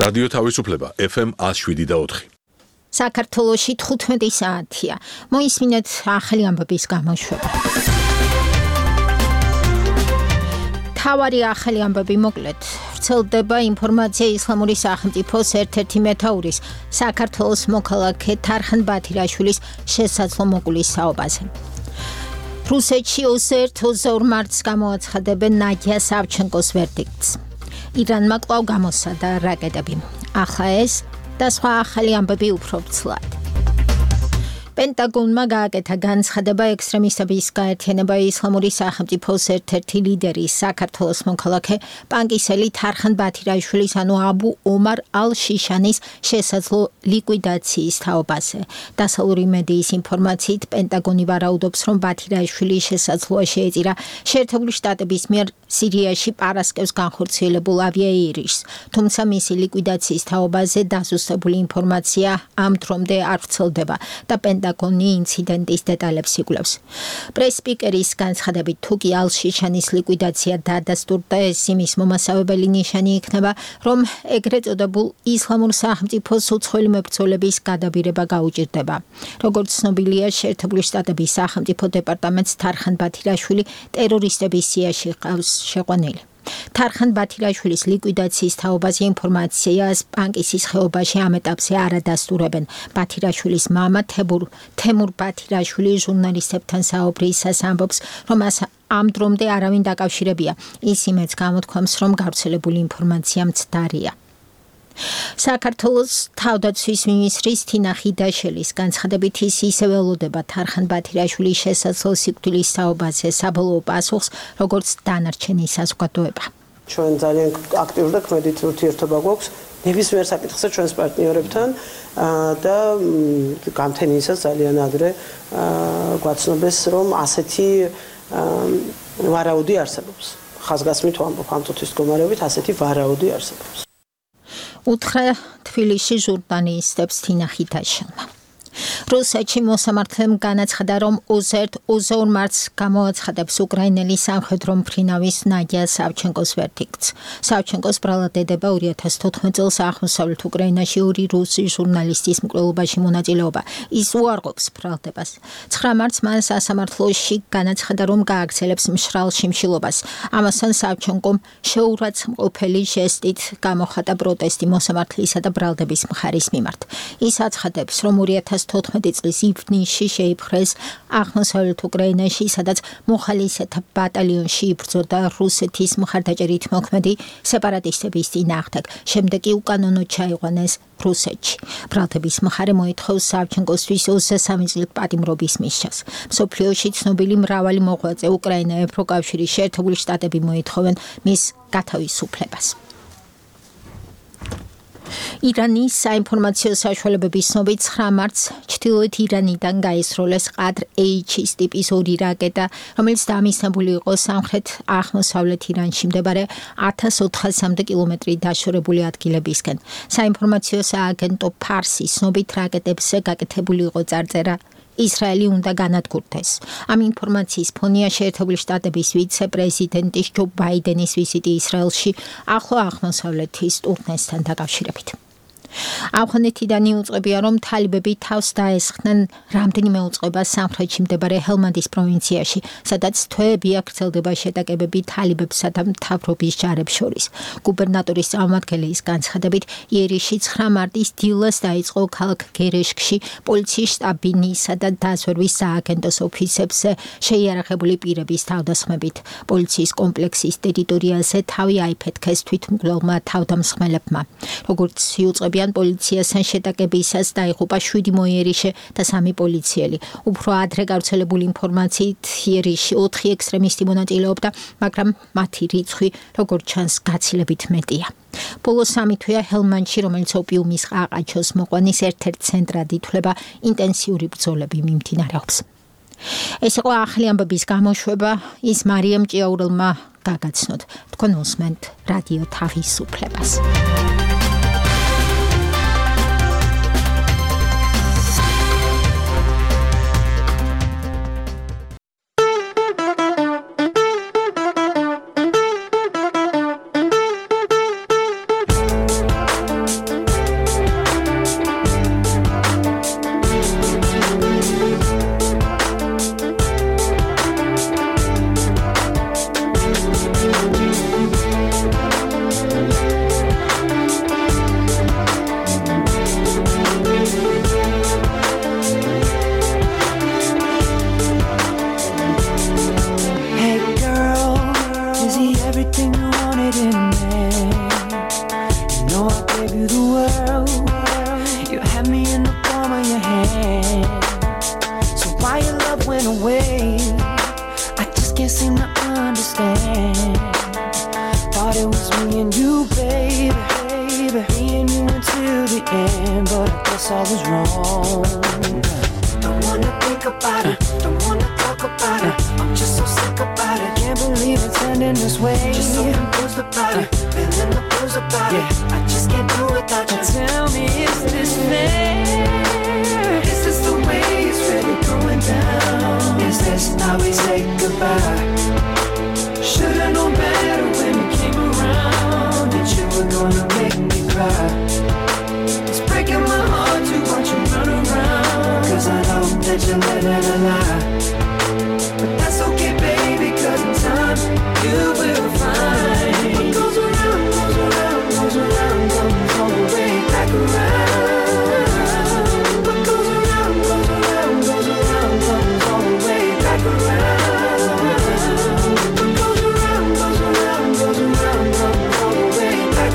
რადიო თავისუფლება FM 107.4. საქართველოში 15 საათია. მოისმინეთ ახალი ამბების გამოშვება. თავარი ახალი ამბები მოკლედ. ვრცელდება ინფორმაცია ისლამური სახელმწიფოს ერთ-ერთი მეთაურის საქართველოს მოქალაქე თარხან ბათირაშვილის შესაძლო მოგულისხმობაზე. რუსეთში 21 მარტს გამოაცხადებენ ნადია სავჩენკოს ვერდიქტს. ირანმა კვლავ გამოსცადა რაკეტები. ახლა ეს და სხვა ახალი ამბები უფრო ვრცლად. პენტაგონმა გააკეთა განცხადება ექსტრემისტების გაერთიანება ისლამური სახელმწიფოს ერთ-ერთი ლიდერი საქართველოს მოქალაქე პანკისელი თარხან ბათირაშვილის ანუ აბუ ომარ ალ-შიშანის შესაძლო ლიკვიდაციის თაობაზე. დასავლური მედიის ინფორმაციით პენტაგონი ვარაუდობს, რომ ბათირაშვილის შესაძლოა შეეწირა შეერთებული შტატების მიერ სირიაში პარასკევს განხორციელებულ ავიაიერიშს, თუმცა მისი ლიკვიდაციის თაობაზე დაზუსტებული ინფორმაცია ამ დრომდე არ ვრცელდება და პენტაგონი ინციდენტის დეტალებს იკვლევს. პრეს-სპიკერის განცხადებით, თუ კი ალ-შიშანის ლიკვიდაცია დადასტურდა, ეს იმის მომასავებელი ნიშანი იქნება, რომ ეგრეთ წოდებულ ისლამურ სახელმწიფოს უცხოელი მებრძოლების გადაბირება გაუჭირდება. როგორც ცნობილია, შეერთებული შტატების სახელმწიფო დეპარტამენტს თარხან ბათირაშვილი ტერორისტების სიაში ყავს შეყვანილი. თარხან ბათირაშვილის ლიკვიდაციის თაობაზე ინფორმაციას პანკისის ხეობაში ამ ეტაპზე არ ადასტურებენ. ბათირაშვილის მამა თემურ ბათირაშვილი ჟურნალისტებთან საუბრისას ამბობს, რომ ამ დრომდე არავინ დაკავშირებია. ის იმედს გამოთქვამს, რომ გავრცელებული ინფორმაცია მცდარია. საქართველოს თავდაცვის მინისტრის თინა ხიდაშელის განცხადებით ის ისევე ელოდება თარხან ბათირაშვილის შესაძლო სიკვდილის თაობაზე საბოლოო პასუხს, როგორც დანარჩენი საზოგადოება. ჩვენ ძალიან აქტიური და ქმედით ურთიერთობა გვაქვს ნებისმიერ საკითხზე ჩვენს პარტნიორებთან და გამთენიისას ძალიან ადრე გვაცნობეს, რომ ასეთი ვარაუდი არსებობს. ხაზგასმით ვამბობ, ამ წუთის მდგომარეობით ასეთი ვარაუდი არსებობს. უთხრა თბილისში ჟურნალისტებს თინა ხიდაშელმა. რუსეთში მოსამართლემ განაცხადა, რომ 21 მარტს გამოაცხადებს უკრაინელი სამხედრო მფრინავის ნადია სავჩენკოს ვერდიქტს. სავჩენკოს ბრალადედება 2014 წელს აღმოსავლეთ უკრაინაში ორი რუსი ჟურნალისტის მკვლელობაში მონაწილეობა. ის უარყოფს ბრალდებას. 9 მარტს მან სასამართლოში განაცხადა, რომ გააგრძელებს მშრალ შიმშილობას. ამასთან სავჩენკომ შეურაცხმყოფელი ჟესტით გამოხატა პროტესტი მოსამართლისა და ბრალდების მხარის მიმართ. ის აცხადებს, რომ 2014 წლის ივნისში შეიპყრეს აღმოსავლეთ უკრაინაში, სადაც მოხალისეთა ბატალიონში იბრძოდა რუსეთის მხარდაჭერით მოქმედი სეპარატისტების წინააღმდეგ. შემდეგ კი უკანონოდ ჩაიყვანეს რუსეთში. ბრალდების მხარე მოითხოვს სავჩენკოსთვის 23 წლის პატიმრობის მისჯას. მსოფლიოში ცნობილი მრავალი მოღვაწე უკრაინა, ევროკავშირი, შეერთებული შტატები მოითხოვენ მის გათავისუფლებას. ირანის საინფორმაციო საშუალებების ცნობით 9 მარტს ჩრდილოეთ ირანიდან გაისროლეს ყადრ-H-ის ტიპის ორი რაკეტა, რომელიც დამისნებული იყო სამხრეთ აღმოსავლეთ ირანში მდებარე 1400-მდე კილომეტრი დაშორებული ადგილებისკენ. საინფორმაციო სააგენტო ფარსის ცნობით რაკეტებზე გაკეთებული იყო წარწერა ისრაელი უნდა განადგურდეს. ამ ინფორმაციის ფონია შეერთებული შტატების ვიცე-პრეზიდენტის ჯო ბაიდენის ვიზიტი ისრაელში ახლო აღმოსავლეთის ტურნესთან დაკავშირებით. ავღანეთიდან იუწყებია, რომ თალიბები თავს დაესხნენ რამდენიმე უწყებას სამხრეთში მდებარე ჰელმანდის პროვინციაში, სადაც თვეებია გრძელდება შეტაკებები თალიბებსა და მთავრობის ჯარებს შორის. გუბერნატორის წარმომადგენლის განცხადებით, იერიში 9 მარტის დილას დაიწყო ქალაქ გერეშკში პოლიციის შტაბინისა და დაზვერვის სააგენტოს ოფისებზე შეიარაღებული პირების თავდასხმებით. პოლიციის კომპლექსის ტერიტორიაზე თავი აიფეთქეს თვითმკვლელმა თავდამსხმელებმა. როგორც იუწყებია პოლიციასთან შეტაკებისას დაიღუპა 7 მოიერიშე და 3 პოლიციელი. უფრო ადრე გავრცელებული ინფორმაციით იერიში 4 ექსტრემისტი მონაწილეობდა, მაგრამ მათი რიცხვი, როგორც ჩანს, გაცილებით მეტია. ბოლო 3 თვეა ჰელმანდში, რომელიც ოპიუმის ყაყაჩოს მოყვანის ერთ-ერთ ცენტრად ითვლება, ინტენსიური ბრძოლები მიმდინარეობს. ეს იყო ახალი ამბების გამოშვება, ის მარიამ ჭიაურელმა გაგაცნოთ. თქვენ უსმენთ რადიო თავისუფლებას. seem to understand. Thought it was me and you, baby, me and you until the end, but I guess I was wrong. Don't wanna think about it, don't wanna talk about it. I'm just so sick about it. Can't believe it's ending this way. Just so confused about it, feeling the blues about it. I just can't do it without you. Tell me, is this fair? Is this the way it's really going down? Is this how we say goodbye? Should've known better when we came around that you were gonna make me cry. It's breaking my heart to watch you run around, 'cause I know that you're living a lie. But that's okay, baby, 'cause in time you will find what goes around, goes around, goes around, comes all the way back around. What goes around, goes around, goes around, comes all the way back around. What goes around, goes around, goes around, comes all the way back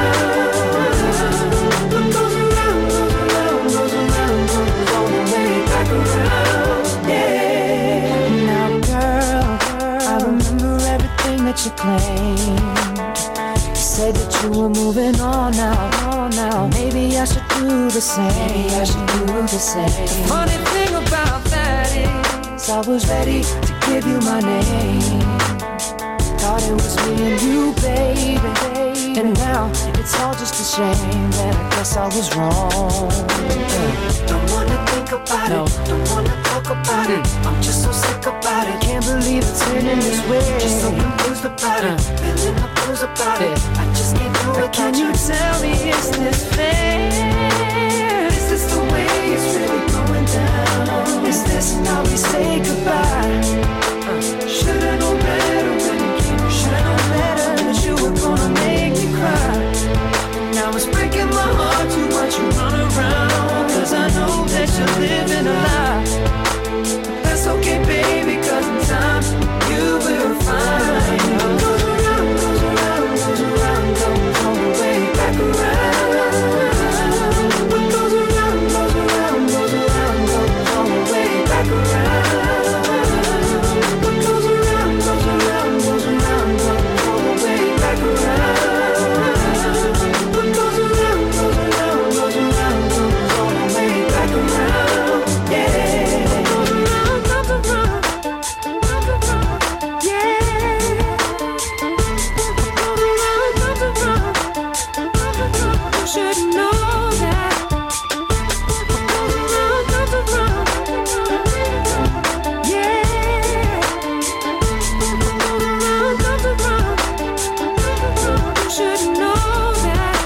around. What goes around, goes around, goes around, comes all the way back around. Yeah. Now, girl, I remember everything that you claimed. You said that you were moving on now. Maybe I should do the same. The funny thing about that is I was ready to give you my name. Thought it was me and you, baby. And now it's all just a shame that I guess I was wrong. Don't wanna think about it, don't wanna talk about it. I'm just so sick about it. Can't believe it's ending this way. Just so confused about it, feeling the blues about it. I just can't do it. Can you tell me, is this fair? Is this the way it's really going down? Is this how we say goodbye? Should've known better when you came. Should've known better that you were gonna make me cry. Now it's breaking my heart to watch you run around, 'cause I know that you're living a lie. But that's okay, baby, 'cause in time you will find what goes around, goes around, goes around, comes all the way back around. What goes around, goes around, goes around, comes all the way back around. What goes around, goes around, goes around, comes all the way back around. What goes around, goes around, goes around, comes all the way back around. Yeah. What goes around, comes around, comes around. Yeah. What goes around, comes around, comes around. You should know that. What goes around, comes around. Yeah. What goes around, comes around. You should know that.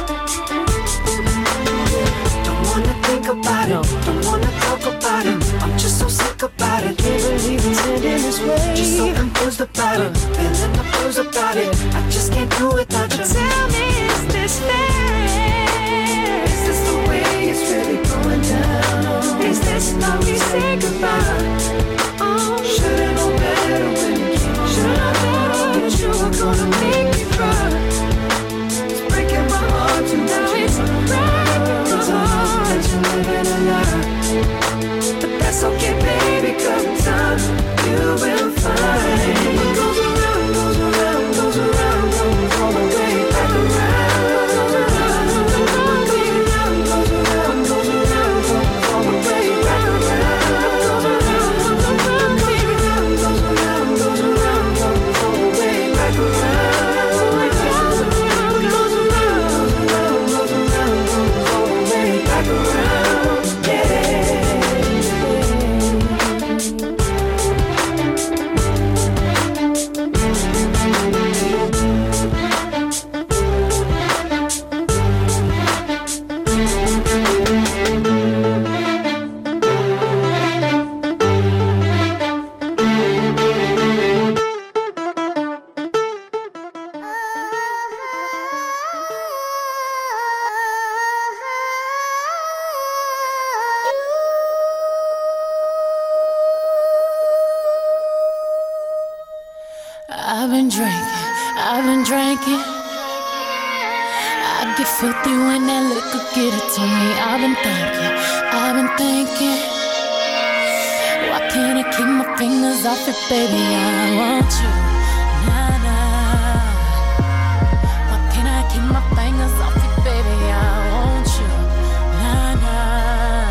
Don't wanna think about it, don't wanna talk about it. I'm just so sick about it. Can't believe it's ending this way. Just so confused about it, feeling the blues about it. I just can't do it without you. Tell me, is this fair? Is this the way it's really going down? Is this how we say goodbye? Oh, should've known better when you came. Should've known that you were gonna make me cry. It's breaking my heart to now it's breaking my heart that you're living a lie. But that's okay, baby, 'cause in time you will find what goes around, goes around, goes around, comes all the way back around. What goes around, goes around, goes around, comes all the way back around. What goes around, goes around, goes around, goes around, comes all the way back around. What goes around, goes around, goes around, comes all the way back around. Yeah. I've been drinking. I get filthy when that liquor get it to me. I've been thinking. Why can't I keep my fingers off it, baby? I want you. Nah, nah. Why can't I keep my fingers off it, baby? I want you. Nah, nah.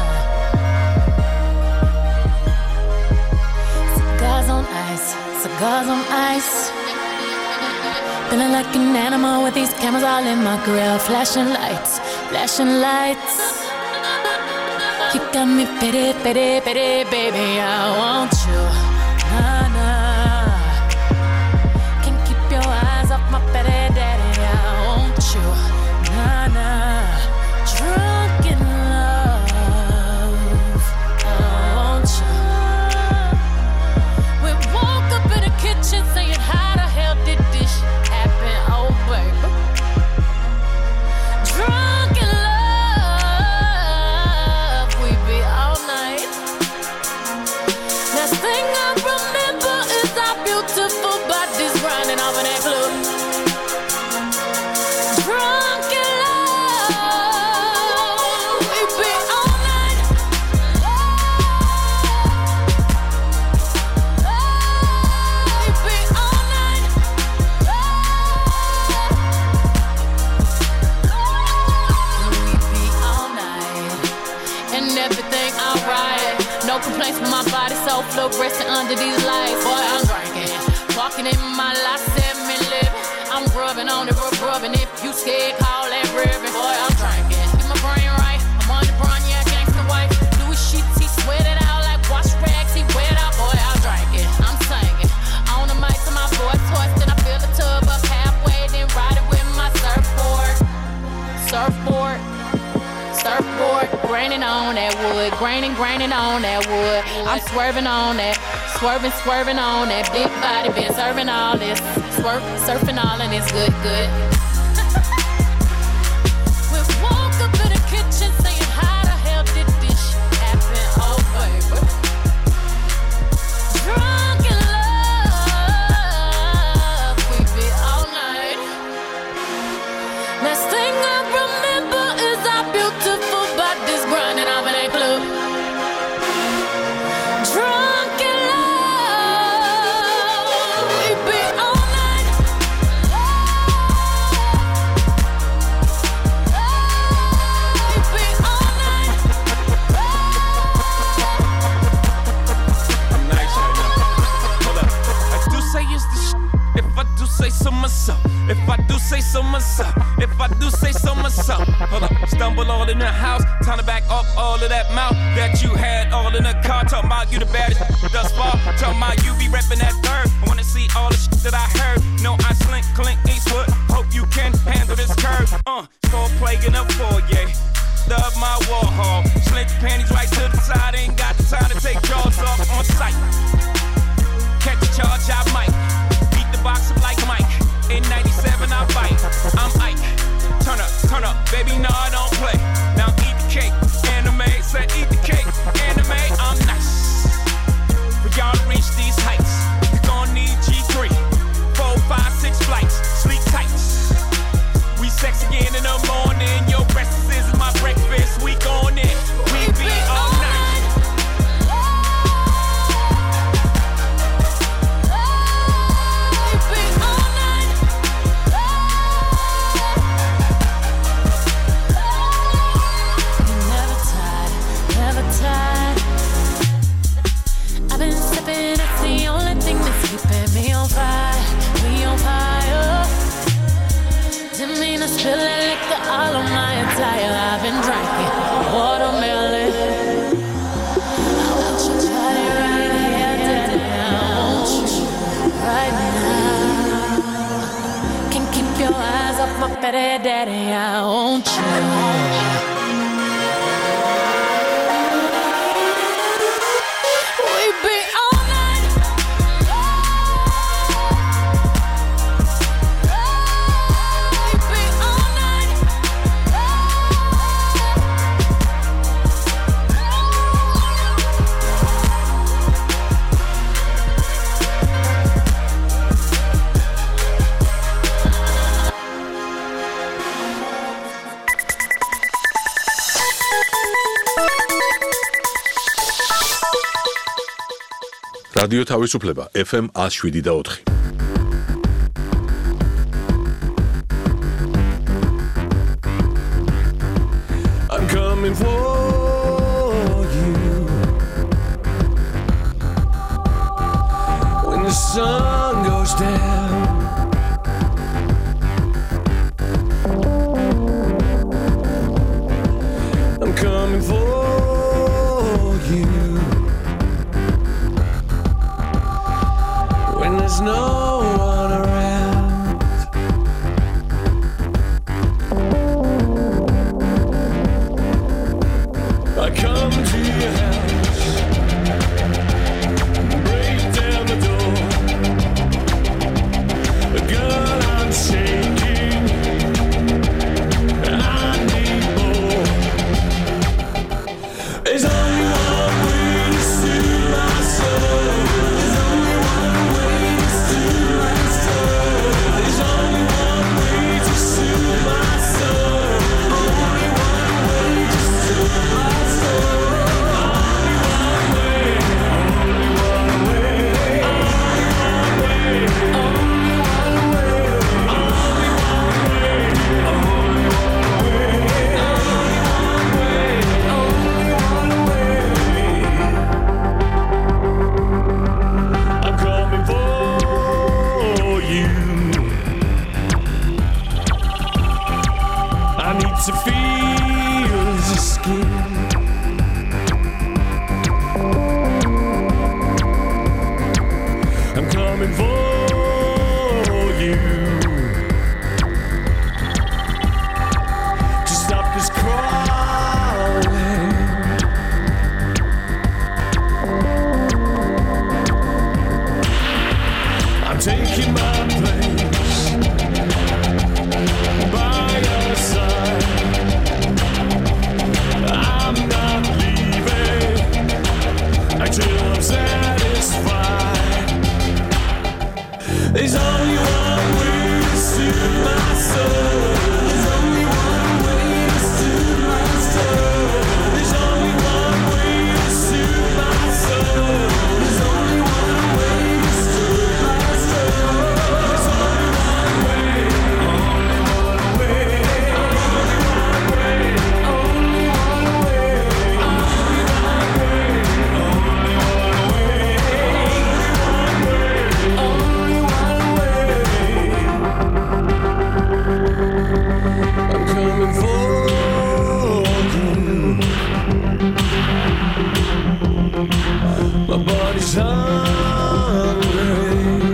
Cigars on ice, cigars on ice. Feeling like an animal with these cameras all in my grill. Flashing lights, flashing lights. You got me pity, pity, pity, baby, I want you. Nah, nah. Can't keep your eyes off my pity, daddy, I want you. Nah, nah. Drunk in love, I want you. We woke up in the kitchen saying, how the hell did this happen? Oh, baby. Drunk in love, we be all night. Last thing I remember is our beautiful bodies grinding off in that club. Drunk in love, we be all night. We be all night. We be all night. And everything alright. No complaints with my body, so fluorescent under these lights. Boy, I'm drinking, walking in my life, 7-Eleven. I'm rubbing on it, rubbing. If you scared, call that ribbon. Boy, I'm drinking, get my brain right. I'm on the brown, yeah, gangsta wife. Louis sheets, he sweat it out like wash rags. He wet out, boy, I'm drinking. I'm singing on the mic to my voice hoarse. Then I fill the tub up halfway, then ride it with my surfboard. Surfboard. Surfboard, graining on that wood, graining on that wood. I'm swerving on that, swerving on that big body. Been serving all this, surfing all and it's good. We woke up in the kitchen saying, how the hell did this shit happen? Oh, baby. Drunk in love, we be all night. Last thing I remember is our beautiful bodies grinding off in that club. Drunk in love, we be all night. We be all night. I'm nice right now. Hold up. I do say it's the if I do say so myself. If I do say so myself. If I do say so myself. Hold up. Stumble all in the house. Time to back up all of that mouth that you had all in the car. Talking about you the baddest thus far. Talking about you be repping that third. I wanna see all the shit that I heard. No, I slink, Clint Eastwood. Hope you can handle this curve. Score play in a foyer. Love my Warhol. Slint your panties right to the side. Ain't got the time to take jaws off on sight. Catch a charge, I might. Beat the box up like Mike. In 97, I bite. I'm Ike. Turn up, baby, no, I don't play. Now eat the cake, anime. Said eat the cake, anime. I'm nice. For y'all to reach these heights, you gon' need G3. 4, 5, 6 flights, sleep tight. We sex again in the morning. Your breakfast is my breakfast. We gon' in. We be all night. I've been sipping, it's the only thing that's keeping me on fire. We on fire. Didn't mean to spill that liquor all on my attire. I've been drinking watermelon. I want you to try it right here today. I want you right now. Can't keep your eyes off my petty daddy. I want you. რადიო თავისუფლება FM 107.4. I'm coming for you when the sun goes down. I'm coming for you when there's no one around. I come to your house, break down the door. Girl, I'm shaking, I need more. There's only one way to soothe my soul. There's only one way to soothe my soul. There's only one way to soothe my soul. Only one way to soothe my soul. Only one way. Only one way. Only one way. Only one way. Only one way. Only one way. I'm coming for you. I need to feel your skin. I'm coming for you to stop this crawling. I'm taking my place by your side. I'm not leaving until I'm satisfied. There's only one way to soothe my soul. There's only one way to soothe my soul. There's only one way to soothe my soul. There's only one way to soothe my soul. There's only one way. Only one way. Only one way. Only one way. Only one way. Only one way. Only one way. I'm coming for you. My body's hungry.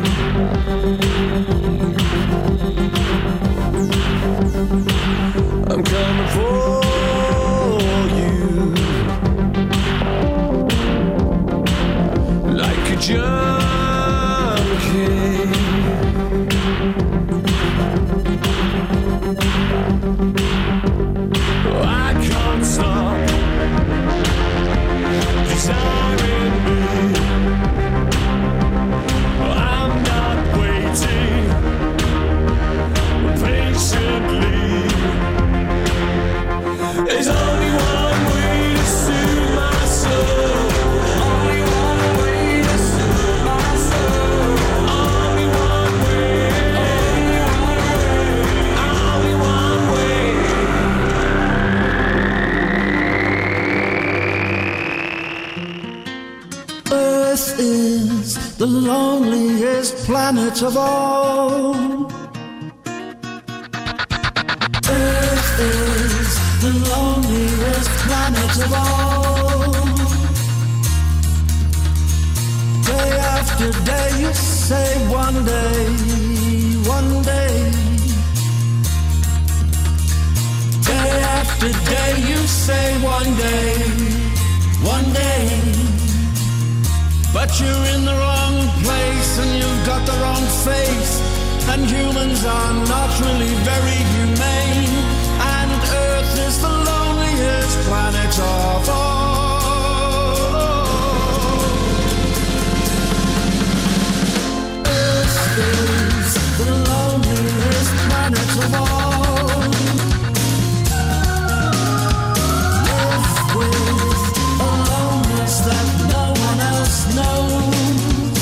I'm coming for you like a junkie. I can't stop desiring me. I'm not waiting patiently. There's only one way to soothe my soul. Only one way to soothe my soul. Only one way. Only one way. Earth is the loneliest planet of all. Earth is the loneliest planet of all. Day after day you say one day, one day. Day after day you say one day, one day. But you're in the wrong place and you've got the wrong face. And humans are not really very humane. And Earth is the loneliest planet of all. Earth is the loneliest planet of all. Live with a loneliness that no one else knows.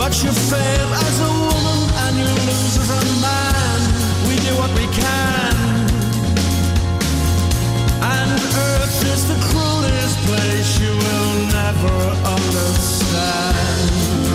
But you fail as a woman and you lose as a man. We do what we can. And Earth is the cruelest place you will never understand.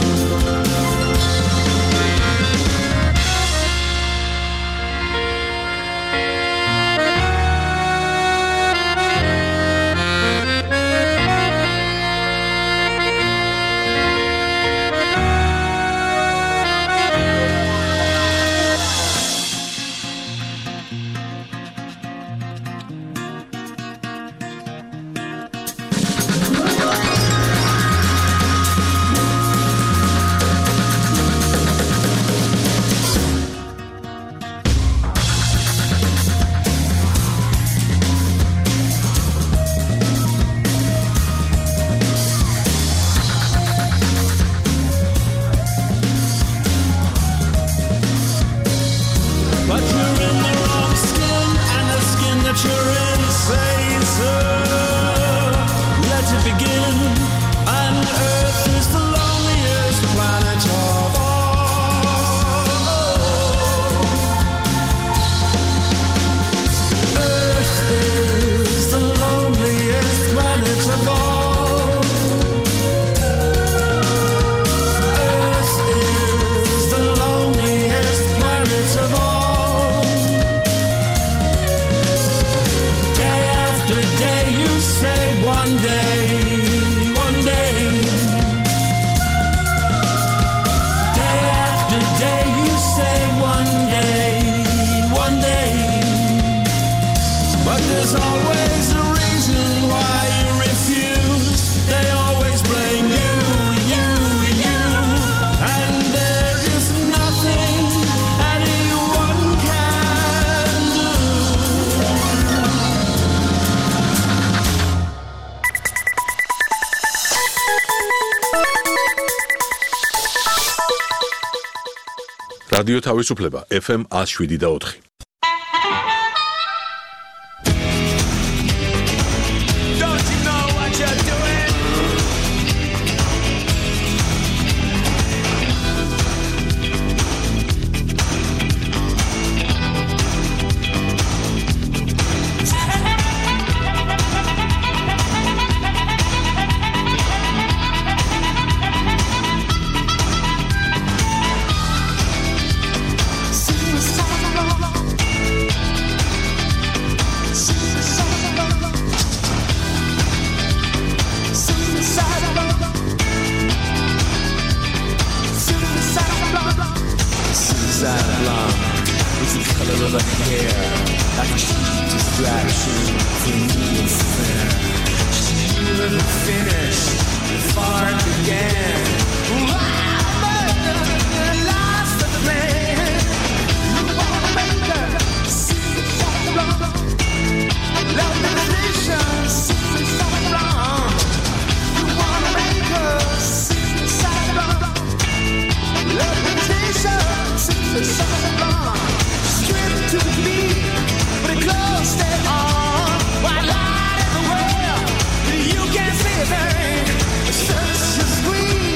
რადიო თავისუფლება FM 107.4. Such a squeeze.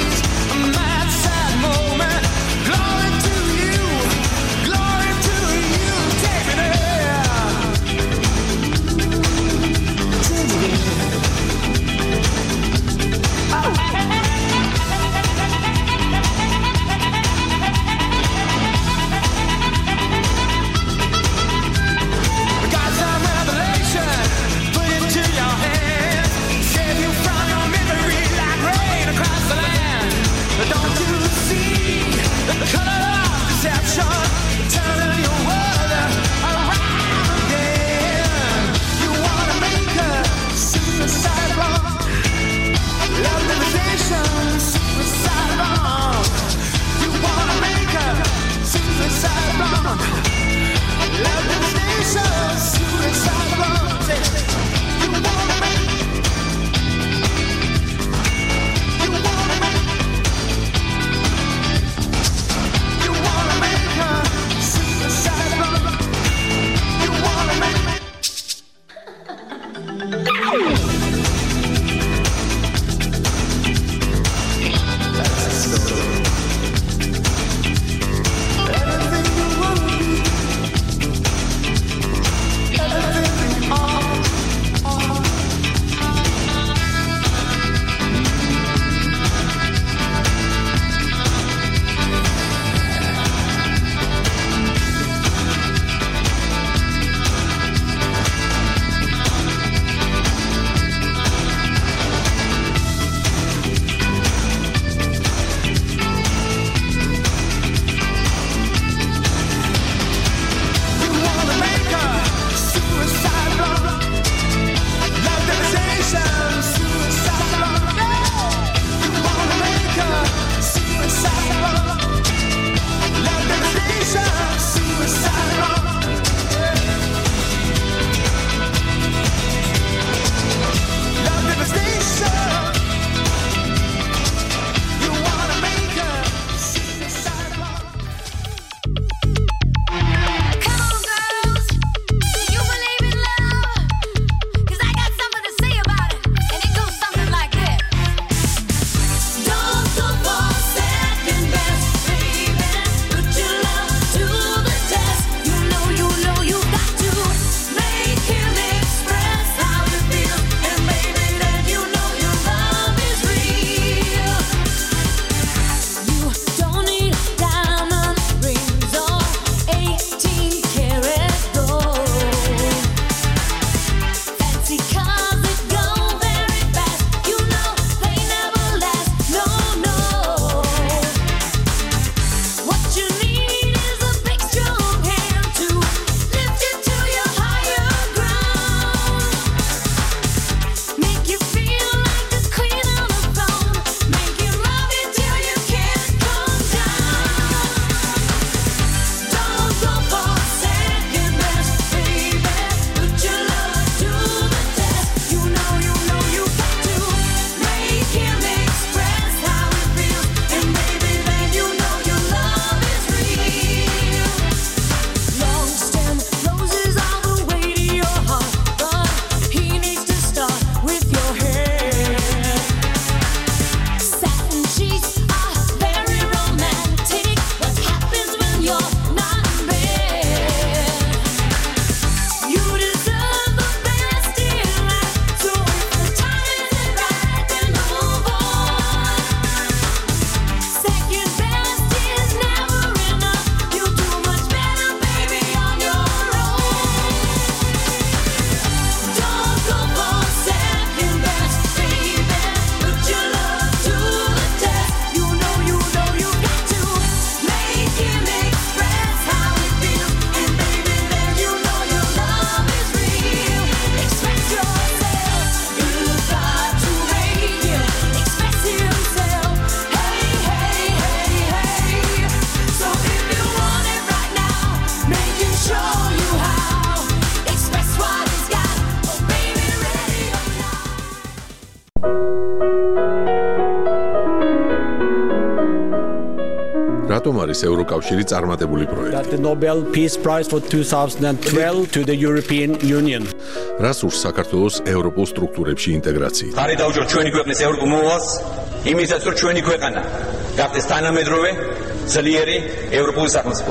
რატომ არის ევროკავშირი წარმატებული პროექტი? That the Nobel Peace Prize for 2012 to the European Union. რას ურს საქართველოს ევროპულ სტრუქტურებში ინტეგრაციით? ხარი დავუჯოთ ჩვენი ქვეყნის ევროპულ მოვალს, იმისაც რომ ჩვენი ქვეყანა გახდეს თანამედროვე, ძლიერი ევროპული სახელმწიფო.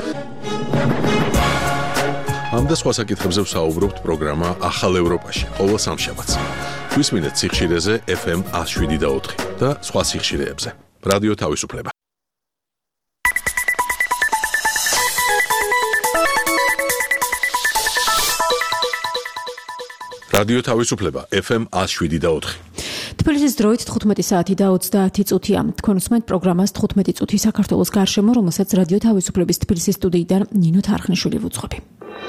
ამ და სხვა საკითხებზე ვსაუბრობთ პროგრამა ახალ ევროპაში, ყოველ სამშაბათს. გვისმინეთ სიხშირეზე FM 107.4 და სხვა სიხშირეებზე. რადიო თავისუფლება. რადიო თავისუფლება FM 107.4. თბილისის დროით 15 საათი და 30 წუთია. თქვენ უსმენთ პროგრამას 15 წუთი საქართველოს გარშემო, რომელსაც რადიო თავისუფლების თბილისის სტუდიიდან ნინო თარხნიშვილი ვუძღვები.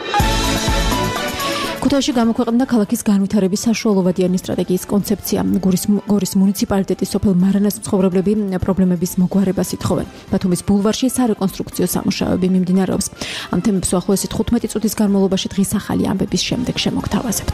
ქუთაისში გამოქვეყნდა ქალაქის განვითარების საშუალოვადიანი სტრატეგიის კონცეფცია. გორის მუნიციპალიტეტის სოფელ მარანას მცხოვრებლები პრობლემების მოგვარებას ითხოვენ. ბათუმის ბულვარში სარეკონსტრუქციო სამუშაოები მიმდინარეობს. ამ თემებს უახლოესი 15 წუთის განმავლობაში დღის ახალი ამბების შემდეგ შემოგთავაზებთ.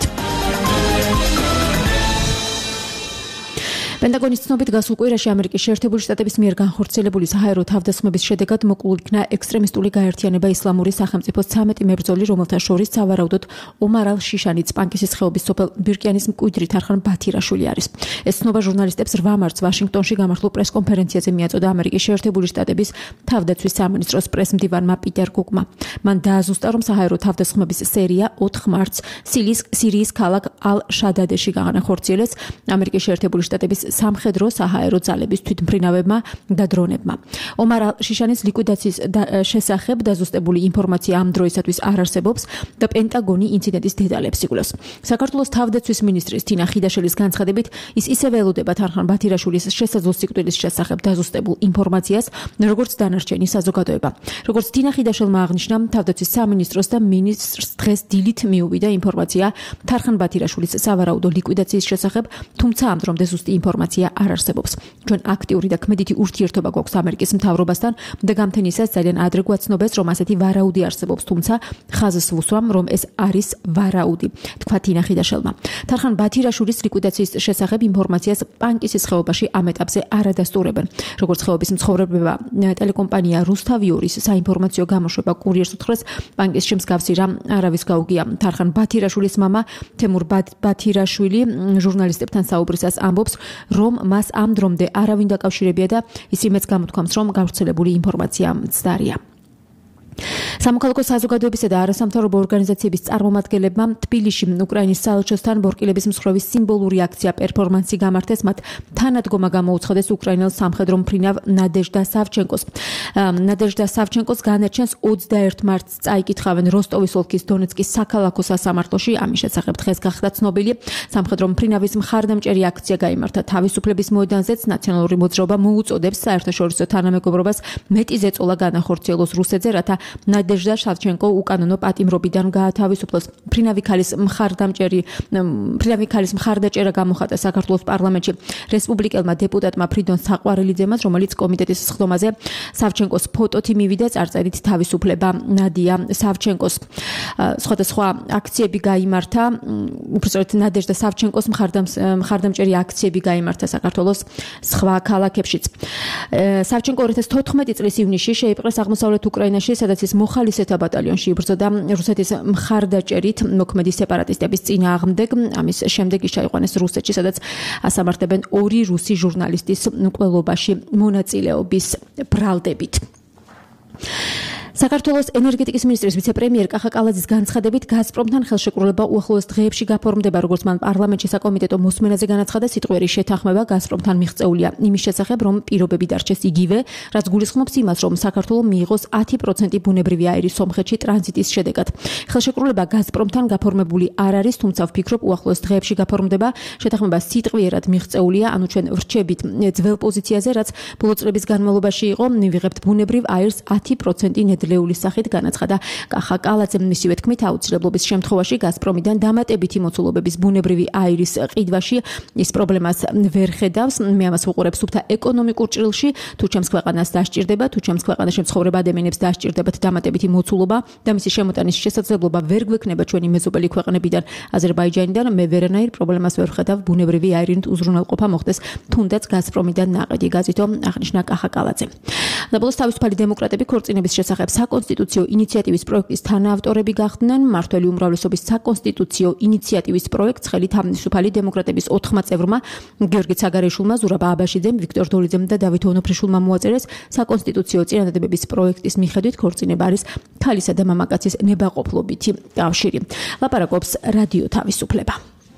პენტაგონის ცნობით გასულ კვირაში ამერიკის შეერთებული შტატების მიერ განხორციელებული საჰაერო თავდასხმების შედეგად მოკლულ იქნა ექსტრემისტული გაერთიანება ისლამური სახელმწიფოს 13 მებრძოლი, რომელთა შორის სავარაუდოდ ომარ ალ-შიშანი სპანკისის ხეობის სოფელ ბირკიანის მკვიდრი თარხან ბათირაშვილი არის. ეს ცნობა ჟურნალისტებს 8 მარტს ვაშინგტონში გამართულ პრესკონფერენციაზე მიაწოდა ამერიკის შეერთებული შტატების თავდაცვის სამინისტროს პრესმდივანმა პიტერ კუკმა. მან დააზუსტა, რომ საჰაერო თავდასხმების სერია 4 მარტს სირიის ქალაქ ალ-შადადეში განახორციელეს ამერიკის შეერთებული შტატების სამხედრო საჰაერო ძალების თვითმფრინავებმა და დრონებმა. ომარ ალ-შიშანის ლიკვიდაციის შესახებ დაზუსტებული ინფორმაცია ამ დროისათვის არ არსებობს და პენტაგონი ინციდენტის დეტალებს იგულოს. საქართველოს თავდაცვის მინისტრის თინა ხიდაშელის განცხადებით, ის ისევე ელოდება თარხან ბათირაშვილის შესაძლო სიკვდილის შესახებ დაზუსტებულ ინფორმაციას, როგორც დანარჩენი საზოგადოება. როგორც თინა ხიდაშელმა აღნიშნა, თავდაცვის სამინისტროს და მინისტრს დღეს დილით მიუვიდა ინფორმაცია თარხან ბათირაშვილის სავარაუდო ლიკვიდაციის შესახებ, თუმცა ამ დრომდე ზუსტი ინფორმაცია არ არსებობს. ჩვენ აქტიური და ქმედითი ურთიერთობა გვაქვს ამერიკის მთავრობასთან და გამთენისას ძალიან ადრე გვაცნობეს, რომ ასეთი ვარაუდი არსებობს, თუმცა ხაზს ვუსვამ, რომ ეს არის ვარაუდი, თქვა თინა ხიდაშელმა. თარხან ბათირაშვილის ლიკვიდაციის შესახებ ინფორმაციას პანკისის ხეობაში ამ ეტაპზე არ ადასტურებენ. როგორც ხეობის მცხოვრებება ტელეკომპანია რუსთავიორის საინფორმაციო გამოშვება კურიერს უთხრეს, პანკისში მსგავსი რამ არავის გაუგია. თარხან ბათირაშვილის მამა თემურ ბათირაშვილი ჟურნალისტებთან საუბრისას ამბობს, რომ მას ამ დრომდე არავინ დაკავშირებია და ის იმეც გამოთქვამს, რომ გავრცელებული ინფორმაცია მცდარია. სამოქალაქო საზოგადოებისა და არასამთავრობო ორგანიზაციების წარმომადგენლებმა თბილისში უკრაინის საელჩოსთან ბორკილების მსხვერპლის სიმბოლური აქცია პერფორმანსი გამართეს, მათ თანადგომა გამოუცხადეს უკრაინელ სამხედრო მფრინავ ნადეჟდა სავჩენკოს. ნადეჟდა სავჩენკოს განაჩენს 21 მარტს წაიკითხავენ როსტოვის ოლქის დონეცკის საქალაქო სასამართლოში. ამის შესახებ დღეს გახდა ცნობილი. სამხედრო მფრინავის მხარდამჭერი აქცია გაიმართა თავისუფლების მოედანზეც. ნაციონალური მოძრაობა მოუწოდებს საერთაშორისო თანამეგობრობას მეტი ზეწოლა განახორციელოს რუსეთზე, რათა ნადეჟდა სავჩენკო უკანონო პატიმრობიდან გაათავისუფლოს. მფრინავი ქალის მხარდაჭერა გამოხატა საქართველოს პარლამენტში რესპუბლიკელმა დეპუტატმა ფრიდონ საყვარელიძემ, რომელიც კომიტეტის სხდომაზე სავჩენკოს ფოტოთი მივიდა წარწერით თავისუფლება ნადია სავჩენკოს. სხვადასხვა აქციები გაიმართა, უბრალოდ ნადეჟდა სავჩენკოს მხარდამჭერი აქციები გაიმართა საქართველოს სხვა ქალაქებშიც. სავჩენკო 2014 წლის ივნისში შეიპყრეს აღმოსავლეთ უკრაინაში, სადაც ის მოხალისეთა ბატალიონში იბრძოდა რუსეთის მხარდაჭერით მოქმედი სეპარატისტების წინააღმდეგ. ამის შემდეგ ის ჩაიყვანეს რუსეთში, სადაც ასამართებენ 2 რუსი ჟურნალისტის მკვლელობაში მონაწილეობის ბრალდებით. საქართველოს ენერგეტიკის მინისტრის ვიცე-პრემიერ კახა კალაძის განცხადებით, გაზპრომთან ხელშეკრულება უახლოეს დღეებში გაფორმდება, როგორც მან პარლამენტში საკომიტეტო მოსმენაზე განაცხადა, სიტყვიერი შეთანხმება გაზპრომთან მიღწეულია იმის შესახებ, რომ პირობები დარჩეს იგივე, რაც გულისხმობს იმას, რომ საქართველოს მიიღოს 10% ბუნებრივი აირი სომხეთში ტრანზიტის შედეგად. ხელშეკრულება გაზპრომთან გაფორმებული არ არის, თუმცა ვფიქრობ, უახლოეს დღეებში გაფორმდება. შეთანხმება სიტყვიერად მიღწეულია, ანუ ჩვენ ვრჩებით ძველ პოზიციაზე, რაც ბოლო წლების განმავლობაში იყო, მივიღებთ ბუნებრივ აირს 10% გამოდლეულის სახით განაცხადა კახა კალაძემ. მისივე თქმით, აუცილებლობის შემთხვევაში გაზპრომიდან დამატებითი მოცულობების ბუნებრივი აირის ყიდვაში ის პრობლემას ვერ ხედავს. მე ამას ვუყურებ სუფთა ეკონომიკურ ჭრილში, თუ ჩემს ქვეყანას დასჭირდება, თუ ჩემს ქვეყანაში მცხოვრებ ადამიანებს დასჭირდებათ დამატებითი მოცულობა და მისი შემოტანის შესაძლებლობა ვერ გვექნება ჩვენი მეზობელი ქვეყნებიდან, აზერბაიჯანიდან, მე ვერანაირ პრობლემას ვერ ვხედავ ბუნებრივი აირით უზრუნველყოფა მოხდეს თუნდაც გაზპრომიდან ნაყიდი, გაზითო აღნიშნა კახა კალაძემ. საბოლოოდ თავისუფალი დემოკრატები ქორწინების შესახებ საკონსტიტუციო ინიციატივის პროექტის თანაავტორები გახდნენ. მმართველი უმრავლესობის საკონსტიტუციო ინიციატივის პროექტს ხელი თავისუფალი დემოკრატების 4 წევრმა გიორგი ცაგარეიშვილმა, ზურაბ აბაშიძემ, ვიქტორ დოლიძემ და დავით ონოფრიშვილმა მოაწერეს. საკონსტიტუციო წინადადებების პროექტის მიხედვით ქორწინება არის ქალისა და მამაკაცის ნებაყოფლობითი კავშირი. ლაპარაკობს რადიო თავისუფლება.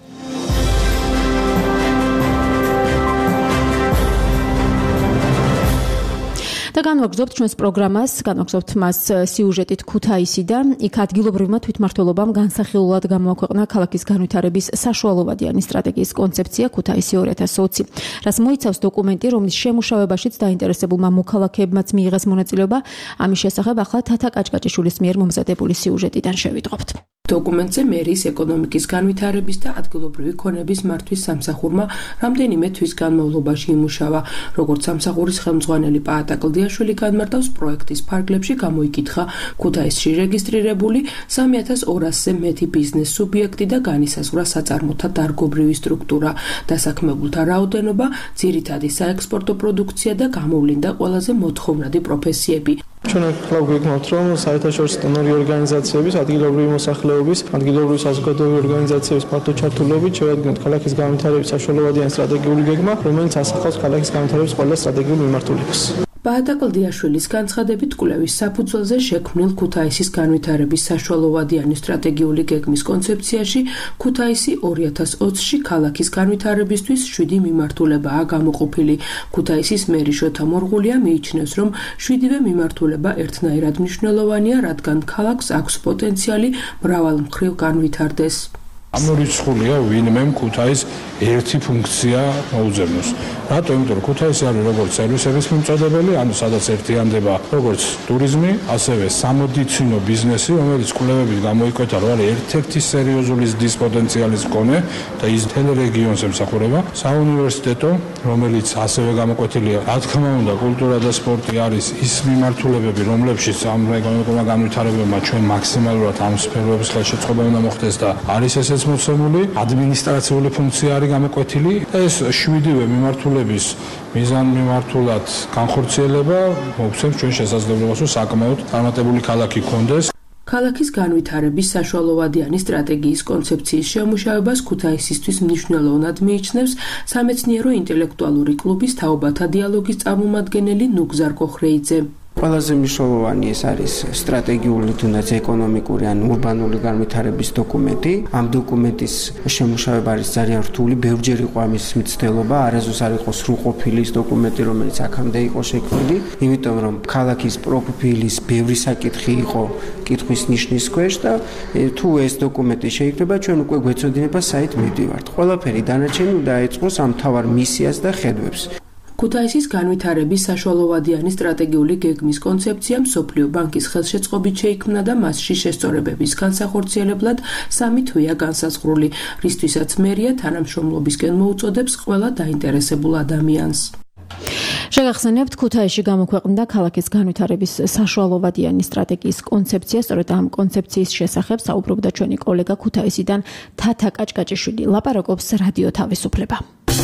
და განვაგრძობთ ჩვენს პროგრამას, განვაგრძობთ მას სიუჟეტით ქუთაისიდან. იქ ადგილობრივმა თვითმმართველობამ განსახილულად გამოაქვეყნა ქალაქის განვითარების საშუალოვადიანი სტრატეგიის კონცეფცია ქუთაისი 2020, რაც მოიცავს დოკუმენტი, რომლის შემუშავებაშიც დაინტერესებულმა მოქალაქეებმაც მიიღეს მონაწილეობა. ამის შესახებ ახლა თათა კაჭკაჭიშვილის მიერ მომზადებული სიუჟეტიდან შევიტყობთ. დოკუმენტზე მერის ეკონომიკის განვითარების და ადგილობრივი ქონების მართვის სამსახურმა რამდენიმე თვის განმავლობაში იმუშავა. როგორც სამსახურის ხელმძღვანელი პაატა კლდიაშვილი განმარტავს, პროექტის ფარგლებში გამოიკითხა ქუთაისში რეგისტრირებული 3200-ზე მეტი ბიზნეს სუბიექტი და განისაზღვრა საწარმოთა დარგობრივი სტრუქტურა, დასაქმებულთა რაოდენობა, ძირითადი საექსპორტო პროდუქცია და გამოვლინდა ყველაზე მოთხოვნადი პროფესიები. ჩვენ ახლა გვიგმოთ, რომ საერთაშორისო დონორი ორგანიზაციების, ადგილობრივი მოსახლეობის, ადგილობრივი საზოგადოებრივი ორგანიზაციების ფართო ჩართულობით შევადგენთ ქალაქის განვითარების საშუალოვადიანი სტრატეგიული გეგმა, რომელიც ასახავს ქალაქის განვითარების ყველა სტრატეგიულ მიმართულებას. პაატა კლდიაშვილის განცხადებით, კვლევის საფუძველზე შექმნილ ქუთაისის განვითარების საშუალოვადიანი სტრატეგიული გეგმის კონცეფციაში ქუთაისი 2020-ში ქალაქის განვითარებისთვის 7 მიმართულებაა გამოყოფილი. ქუთაისის მერი შოთა მორღულია მიიჩნევს, რომ 7-ვე მიმართულება ერთნაირად მნიშვნელოვანია, რადგან ქალაქს აქვს პოტენციალი მრავალმხრივ განვითარდეს. ამორიცხულია ვინმემ ქუთაის ერთი ფუნქცია მოუძებნოს. რატო? იმიტომ რომ ქუთაისი არის როგორც სერვისების მიმწოდებელი, ანუ სადაც ერთიანდება როგორც ტურიზმი, ასევე სამედიცინო ბიზნესი, რომელიც კვლევებით გამოიკვეთა, რომ არის ერთ-ერთი სერიოზული ზრდის პოტენციალის მქონე და ის მთელ რეგიონს ემსახურება. საუნივერსიტეტო, რომელიც ასევე გამოკვეთილია, რა თქმა უნდა, კულტურა და სპორტი არის ის მიმართულებები, რომლებშიც ამ ეკონომიკურმა განვითარებებმა ჩვენ მაქსიმალურად ამ სფეროების ხელშეწყობა უნდა მოხდეს და არის ესეც მოცემული, ადმინისტრაციული ფუნქცია არის გამოკვეთილი და ეს 7-ვე მიმართულების მიზანმიმართულად განხორციელება მოგცემს ჩვენ შესაძლებლობას, რომ საკმაოდ წარმატებული ქალაქი გქონდეს. ქალაქის განვითარების საშუალოვადიანი სტრატეგიის კონცეფციის შემუშავებას ქუთაისისთვის მნიშვნელოვნად მიიჩნევს სამეცნიერო ინტელექტუალური კლუბის თაობათა დიალოგის წარმომადგენელი ნუგზარ კოხრეიძე. ყველაზე მნიშვნელოვანი ეს არის სტრატეგიული თუნდაც ეკონომიკური ან ურბანული განვითარების დოკუმენტი. ამ დოკუმენტის შემუშავება არის ძალიან რთული, ბევრჯერ იყო ამის მცდელობა, არასდროს არ იყო სრულყოფილი ის დოკუმენტი, რომელიც აქამდე იყო შექმნილი, იმიტომ რომ ქალაქის პროფილის ბევრი საკითხი იყო კითხვის ნიშნის ქვეშ და თუ ეს დოკუმენტი შეიკრება, ჩვენ უკვე გვეცოდინება საით მივდივართ. ყველაფერი დანარჩენი უნდა ეწყოს ამ მთავარ მისიას და ხედვებს. ქუთაისის განვითარების საშუალოვადიანი სტრატეგიული გეგმის კონცეფცია მსოფლიო ბანკის ხელშეწყობით შეიქმნა და მასში შესწორებების განსახორციელებლად 3 თვეა განსაზღვრული, რისთვისაც მერია თანამშრომლობისკენ მოუწოდებს ყველა დაინტერესებულ ადამიანს. შეგახსენებთ, ქუთაისში გამოქვეყნდა ქალაქის განვითარების საშუალოვადიანი სტრატეგიის კონცეფცია. სწორედ ამ კონცეფციის შესახებ საუბრობდა ჩვენი კოლეგა ქუთაისიდან თათა კაჭკაჭიშვილი. ლაპარაკობს რადიო თავისუფლება.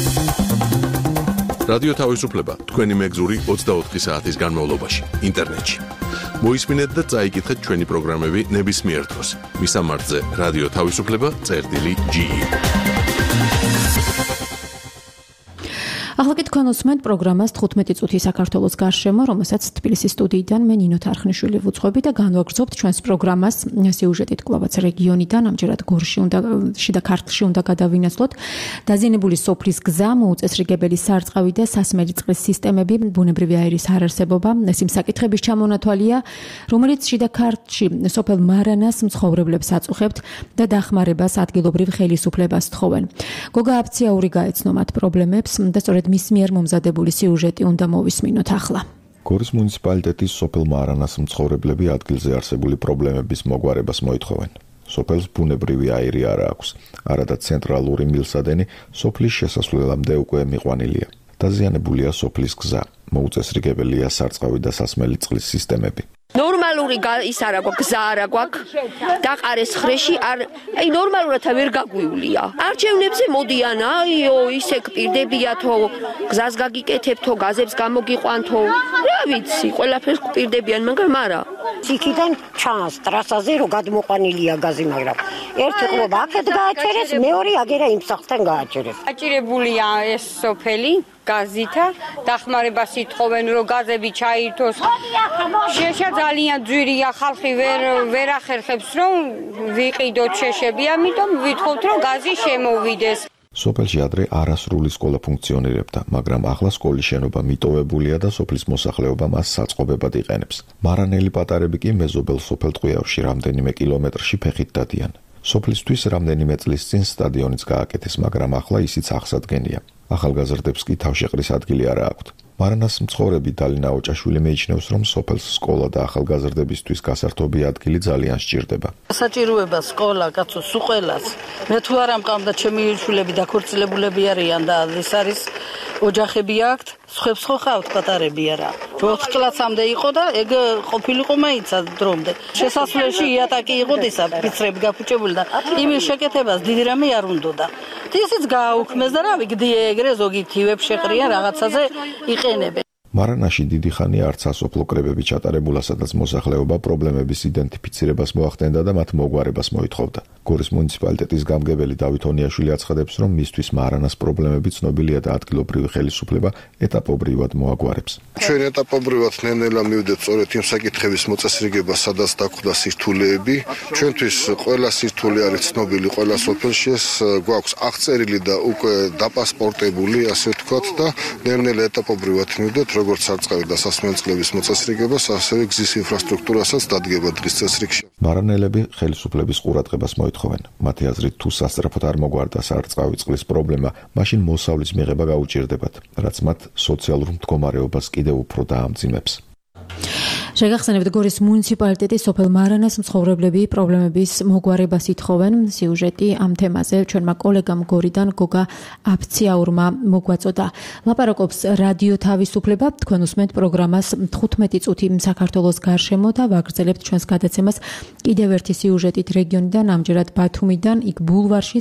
რადიო თავისუფლება თქვენი მეგზური 24 საათის განმავლობაში ინტერნეტში. მოისმინეთ და წაიკითხეთ ჩვენი პროგრამები ნებისმიერ დროს. მისამართზე რადიო თავისუფლება.ge. ახლა კი თქვენ უსმენთ პროგრამას 15 წუთი საქართველოს გარშემო, რომელსაც თბილისის სტუდიიდან მე ნინო თარხნიშვილი ვუძღვები და განვაგრძობთ ჩვენს პროგრამას სიუჟეტით კვლავაც რეგიონიდან, ამჯერად გორში შიდა ქართლში უნდა გადავინაცვლოთ. დაზიანებული სოფლის გზა, მოუწესრიგებელი სარწყავი და სასმელი წყლის სისტემები, ბუნებრივი აირის არარსებობა, ეს იმ საკითხების ჩამონათვალია, რომელიც შიდა ქართლში სოფელ მარანას მცხოვრებლებს აწუხებთ და დახმარებას ადგილობრივ ხელისუფლებას თხოვენ. გოგა აფციაური გაეცნო მათ პრობლემებს და სწორედ მის მიერ მომზადებული სიუჟეტი უნდა მოვისმინოთ ახლა. გორის მუნიციპალიტეტის სოფელ მარანას მცხოვრებლები ადგილზე არსებული პრობლემების მოგვარებას მოითხოვენ. სოფელს ბუნებრივი აირი არ აქვს, არადა ცენტრალური მილსადენი სოფლის შესასვლელამდე უკვე მიყვანილია. დაზიანებულია სოფლის გზა, მოუწესრიგებელია სარწყავი და სასმელი წყლის სისტემები. ნორმალური ის არა გვაქვს, გზა არა გვაქვს. დაყარეს ხრეში აი ნორმალურად ვერ გაგვივლია. არჩევნებზე მოდიან, აიო, ისე გპირდებიათო, გზას გაგიკეთებთო, გაზებს გამოგიყვანთო. რა ვიცი, ყველაფერს გპირდებიან, მაგრამ არა. იქიდან ჩანს ტრასაზე რომ გადმოყვანილია გაზი, მაგრამ ერთი ყრობა აქეთ გააჩერეს, მეორე აგერა იმ სახლთან გააჩერეს. აჭირებულია ეს სოფელი გაზითა, დახმარებას ითხოვენ რომ გაზები ჩაირთოს. შეშა ძალიან ძვირია, ხალხი ვერ ახერხებს რომ ვიყიდოთ შეშები, ამიტომ ვითხოვთ რომ გაზი შემოვიდეს. სოფელში ადრე არასრული სკოლა ფუნქციონირებდა, მაგრამ ახლა სკოლის შენობა მიტოვებულია და სოფლის მოსახლეობა მას საწყობებად იყენებს. მარანელი პატარები კი მეზობელ სოფელ ტყვიავში რამდენიმე კილომეტრში ფეხით დადიან. სოფლისთვის რამდენიმე წლის წინ სტადიონიც გააკეთეს, მაგრამ ახლა ისიც აღსადგენია. ახალგაზრდებს კი თავშეყრის ადგილი არ აქვთ. მარანას მცხოვრები დალინა ოჭაშვილი მეიჩნევს, რომ სოფელს სკოლა და ახალგაზრდებისთვის გასართობი ადგილი ძალიან სჭირდება. საჭიროება სკოლა, კაცო, სუყელას. მე თუ არ ამყავდა ჩემი შვილები დაქორწილებულები არიან და ეს არის ოჯახები აქვთ, სხვებს ხო ხავთ პატარები არა. 4 კლასამდე იყო და ეგ ყოფილიყო მაინც დრომდე. შესასვლელში იატაკი იყო ისა ფიცრები გაფუჭებული და იმის შეკეთებას დიდი რამე არ უნდოდა. ისიც გააუქმეს და რა ვიგდიე ეგრე ზოგი თივებს შეყრიან რაღაცაზე იყენებენ. მარანაში დიდი ხანი არც სასოფლო კრებები ჩატარებულა, სადაც მოსახლეობა პრობლემების იდენტიფიცირებას მოახდენდა და მათ მოგვარებას მოითხოვდა. გორის მუნიციპალიტეტის გამგებელი დავით ონიაშვილი აცხადებს, რომ მისთვის მარანას პრობლემები ცნობილია და ადგილობრივი ხელისუფლება ეტაპობრივად მოაგვარებს. ჩვენ ეტაპობრივად ნელ-ნელა მივიდეთ სწორედ იმ საკითხების მოწესრიგებას, სადაც დაგვხვდა სირთულეები. ჩვენთვის ყველა სირთულე არის ცნობილი ყველა სოფელში, ეს გვაქვს აღწერილი და უკვე დაპასპორტებული, ასე ვთქვათ და ნელ-ნელა ეტაპობრივად მივიდეთ როგორც სარწყავი და სასმელი წყლების მოწესრიგებას, ასევე გზის ინფრასტრუქტურასაც დადგება დღის წესრიგში. მარანელები ხელისუფლების ყურადღებას მოითხოვენ. მათი აზრით, თუ სასწრაფოდ არ მოგვარდა სარწყავი წყლის პრობლემა, მაშინ მოსავლის მიღება გაუჭირდებათ, რაც მათ სოციალურ მდგომარეობას კიდევ უფრო დაამძიმებს. შეგახსენებთ, გორის მუნიციპალიტეტის სოფელ მარანას მცხოვრებლები პრობლემების მოგვარებას ითხოვენ. სიუჟეტი ამ თემაზე ჩვენმა კოლეგამ გორიდან გოგა აფციაურმა მოგვაწოდა. ლაპარაკობს რადიო თავისუფლება. თქვენ უსმენთ პროგრამას 15 წუთი საქართველოს გარშემო და ვაგრძელებთ ჩვენს გადაცემას კიდევ ერთი სიუჟეტით რეგიონიდან, ამჯერად ბათუმიდან, იქ ბულვარში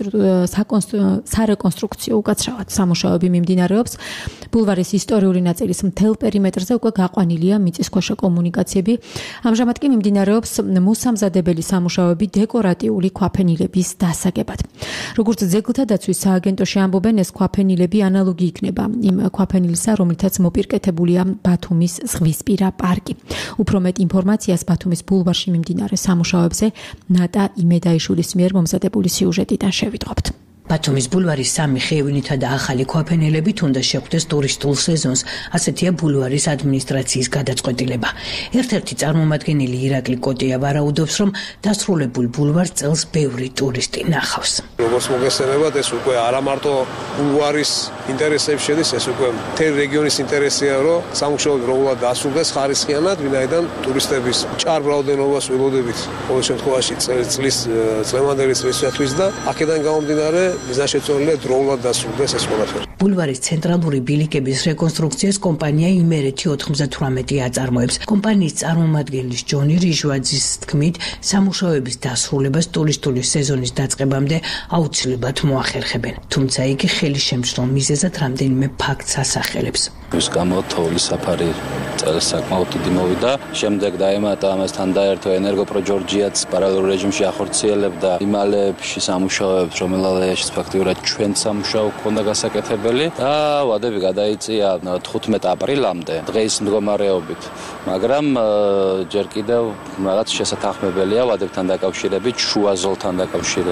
სარეკონსტრუქციო უკაცრავად სამუშაოები მიმდინარეობს. ბულვარის ისტორიული ნაწილის მთელ პერიმეტრზე უკვე გაყვანილია მიწისქვეშა კომუნიკაციები. ამჟამად კი მიმდინარეობს მოსამზადებელი სამუშაოები დეკორატიული ქვაფენილების დასაგებად. როგორც ძეგლთა დაცვის სააგენტოში ამბობენ, ეს ქვაფენილები ანალოგი იქნება იმ ქვაფენილისა, რომლითაც მოპირკეთებულია ბათუმის ზღვისპირა პარკი. უფრო მეტ ინფორმაციას ბათუმის ბულვარში მიმდინარე სამუშაოებზე ნატა იმედაიშვილის მიერ მომზადებული სიუჟეტიდან შევიტყობთ. ბათუმის ბულვარის სამი ხეივნითა და ახალი ქვაფენილებით უნდა შეხვდეს ტურისტულ სეზონს, ასეთია ბულვარის ადმინისტრაციის გადაწყვეტილება. ერთ-ერთი წარმომადგენელი ირაკლი კოტია ვარაუდობს, რომ დასრულებულ ბულვარს წელს ბევრი ტურისტი ნახავს. როგორც მოგესწრებათ, ეს უკვე არა მარტო ბულვარის ინტერესებში შედის, ეს უკვე მთელი რეგიონის ინტერესია, რომ სამუშაოები რომლად დასრულდეს ხარისხიანად, ვინაიდან ტურისტების მჭარ რაოდენობას ველოდებით ყოველ შემთხვევაში წლევანდელი წლისათვის და აქედან გამომდინარე მიზანშეწონილია დროულად დასრულდეს ეს ყველაფერი. ბულვარის ცენტრალური ბილიკების რეკონსტრუქციას კომპანია იმერეთი 98 აწარმოებს. კომპანიის წარმომადგენლის ჯონი რიჟვაძის თქმით, სამუშაოების დასრულებას ტურისტული სეზონის დაწყებამდე აუცილებლად მოახერხებენ. თუმცა იგი ხელისშემწყლ მიზეზად რამდენიმე ფაქტს ასახელებს. ის გამო თოვლის საფარი წელს საკმაოდ დიდი მოვიდა. შემდეგ დაემატა ამასთან დაერთო ენერგოპრო ჯორჯიაც პარალელურ რეჟიმში ახორციელებდა იმალებში სამუშაოებს, რომელშიც ფაქტიურად ჩვენ სამუშაო ჰქონდა გასაკეთებელი და ვადები გადაიწია 15 აპრილამდე დღის მდგომარეობით. მაგრამ ჯერ კიდევ რაღაც შესაძახმებელია ვადებთან დაკავშირებით, შუა ზოლთან დაკავშირებით.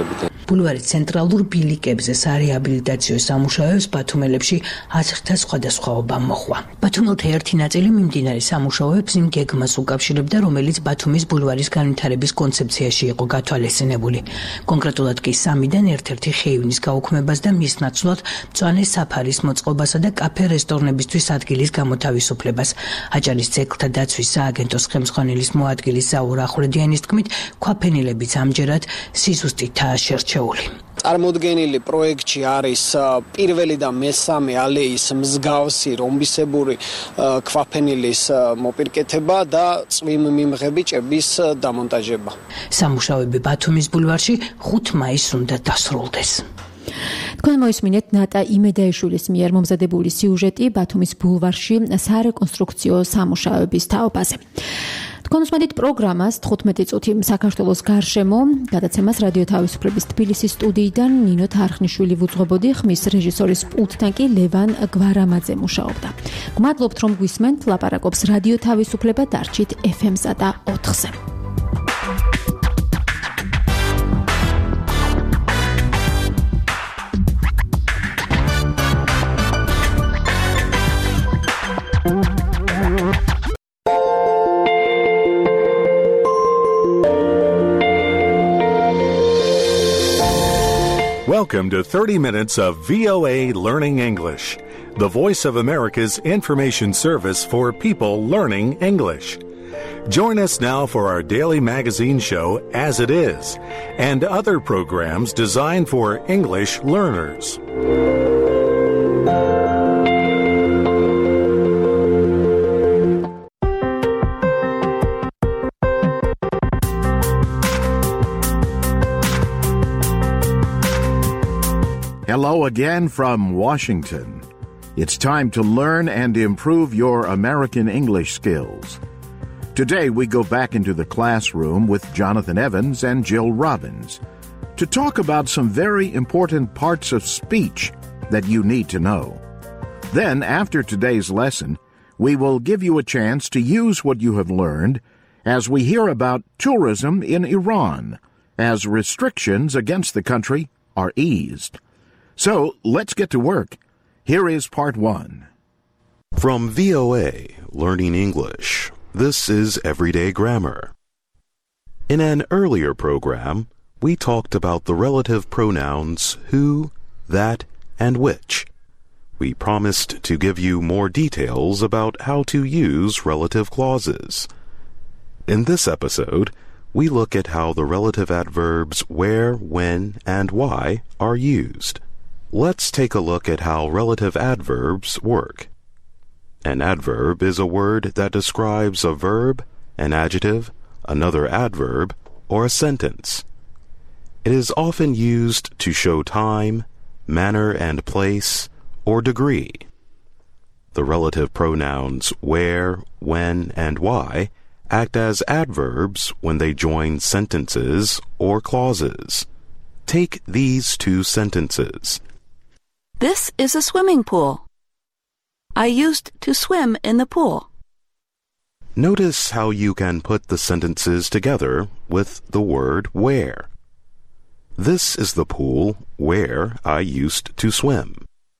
ბულვარის ცენტრალურ ბილიკებზე სარეაბილიტაციო სამუშაოებს ბათუმელებში 1000-თა სხვადასხვაობა მოხდა. ბათუმელთა ერთი ნაწილი მიმდინარე სამუშაოებს იმ გეგმას უკავშირებდა, რომელიც ბათუმის ბულვარის განვითარების კონცეფციაში იყო გათვალისწინებული. კონკრეტულად კი 3-დან ერთ-ერთი ხეივნის გაუქმებას და მის ნაცვლად მწვანე საფარის მოწყობასა და კაფე-რესტორნებისთვის ადგილის გამოთავისუფლებას. აჭარის ძეგლთა დაცვის სააგენტოს ხელმძღვანელის მოადგილის ზაურ ახვლედიანის თქმით, ქვაფენილებიც ამჯერად სიზუსტითაა შერჩეული. წარმოდგენილი პროექტში არის პირველი და მესამე ალეის მსგავსი რომბისებური ქვაფენილის მოპირკეთება და წვიმმიმღები ჭების დამონტაჟება. სამუშაოები ბათუმის ბულვარში 5 მაისს უნდა დასრულდეს. თქვენ მოისმინეთ ნატა იმედაიშვილის მიერ მომზადებული სიუჟეტი ბათუმის ბულვარში სარეკონსტრუქციო სამუშაოების თაობაზე. თქვენ უსმენთ პროგრამას 15 წუთი საქართველოს გარშემო, გადაცემას რადიო თავისუფლების თბილისის სტუდიიდან ნინო თარხნიშვილი ვუძღვებოდი, ხმის რეჟისორის პულტთან კი ლევან გვარამაძე მუშაობდა. გმადლობთ რომ გვისმენთ, ლაპარაკობს რადიო თავისუფლება, დარჩით FM-სა და 4-ზე. Welcome to 30 minutes of VOA Learning English, the voice of America's information service for people learning English. Join us now for our daily magazine show, As It Is, and other programs designed for English learners. Hello again from Washington. It's time to learn and improve your American English skills. Today we go back into the classroom with Jonathan Evans and Jill Robbins to talk about some very important parts of speech that you need to know. Then, after today's lesson, we will give you a chance to use what you have learned as we hear about tourism in Iran, as restrictions against the country are eased. So, let's get to work. Here is part 1. From VOA Learning English, this is Everyday Grammar. In an earlier program, we talked about the relative pronouns who, that, and which. We promised to give you more details about how to use relative clauses. In this episode, we look at how the relative adverbs where, when, and why are used. Let's take a look at how relative adverbs work. An adverb is a word that describes a verb, an adjective, another adverb, or a sentence. It is often used to show time, manner and place, or degree. The relative pronouns where, when, and why act as adverbs when they join sentences or clauses. Take these 2 sentences. This is a swimming pool. I used to swim in the pool. Notice how you can put the sentences together with the word where. This is the pool where I used to swim.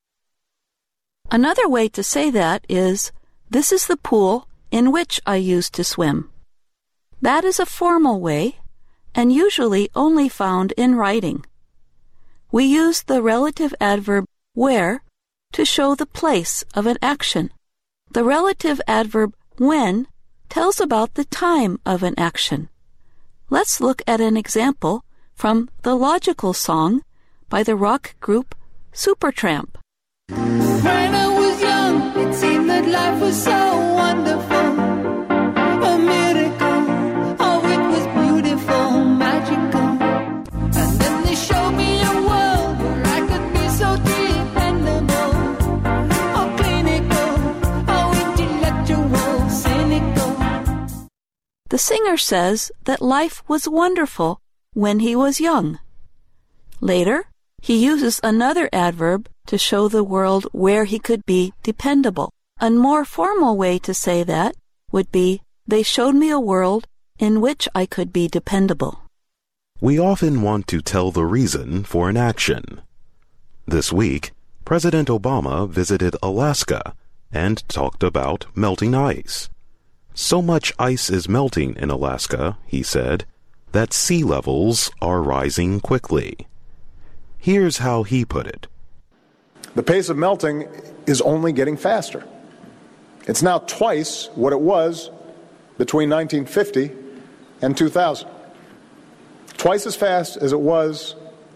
Another way to say that is, this is the pool in which I used to swim. That is a formal way, and usually only found in writing. We use the relative adverb where to show the place of an action. The relative adverb when tells about the time of an action. Let's look at an example from the Logical Song by the rock group Supertramp. When I was young, it seemed that life was so wonderful. A miracle, oh, it was beautiful, magical. And then they showed me a world where I could be so dependable. Oh, clinical, oh, intellectual, cynical. The singer says that life was wonderful when he was young. Later, he uses another adverb to show the world where he could be dependable. A more formal way to say that would be, they showed me a world in which I could be dependable. We often want to tell the reason for an action. This week, President Obama visited Alaska and talked about melting ice. So much ice is melting in Alaska, he said, that sea levels are rising quickly. Here's how he put it. The pace of melting is only getting faster. It's now twice what it was between 1950 and 2000. Twice as fast as it was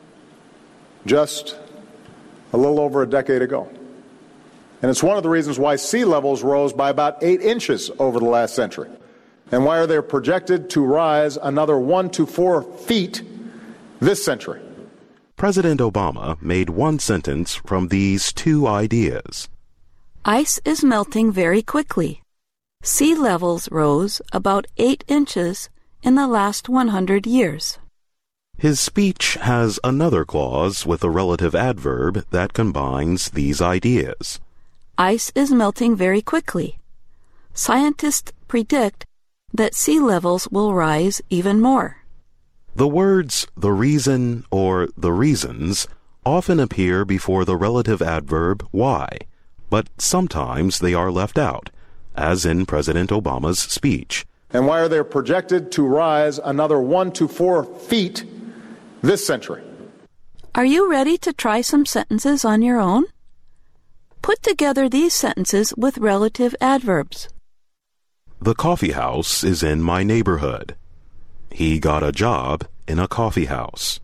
just a little over a decade ago. And it's one of the reasons why sea levels rose by about 8 inches over the last century, and why they're projected to rise another 1 to 4 feet this century. President Obama made one sentence from these two ideas. Ice is melting very quickly. Sea levels rose about 8 inches in the last 100 years. His speech has another clause with a relative adverb that combines these ideas. Ice is melting very quickly. Scientists predict that sea levels will rise even more. The words the reason or the reasons often appear before the relative adverb why, but sometimes they are left out, as in President Obama's speech. And why they're projected to rise another 1 to 4 feet this century. Are you ready to try some sentences on your own? Put together these sentences with relative adverbs. The coffee house is in my neighborhood. He got a job in a coffee house.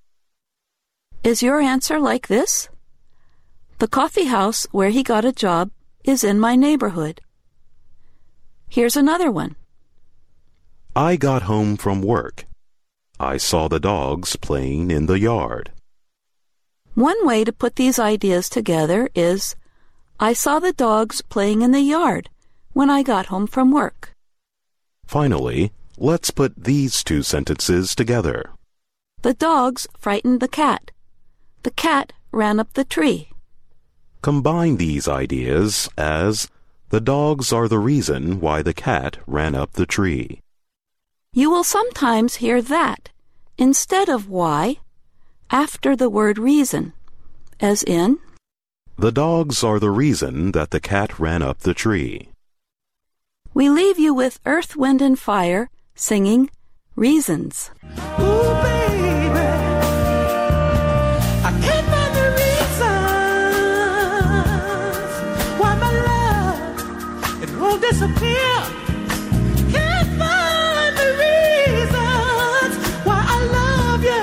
Is your answer like this? The coffee house where he got a job is in my neighborhood. Here's another one. I got home from work. I saw the dogs playing in the yard. One way to put these ideas together is, I saw the dogs playing in the yard when I got home from work. Finally, let's put these two sentences together. The dogs frightened the cat. The cat ran up the tree. Combine these ideas as, the dogs are the reason why the cat ran up the tree. You will sometimes hear that instead of why after the word reason, as in, the dogs are the reason that the cat ran up the tree. We leave you with Earth, Wind, and Fire singing Reasons. Ooh, baby, I can't find the reasons why my love, it won't disappear. Can't find the reasons why I love you.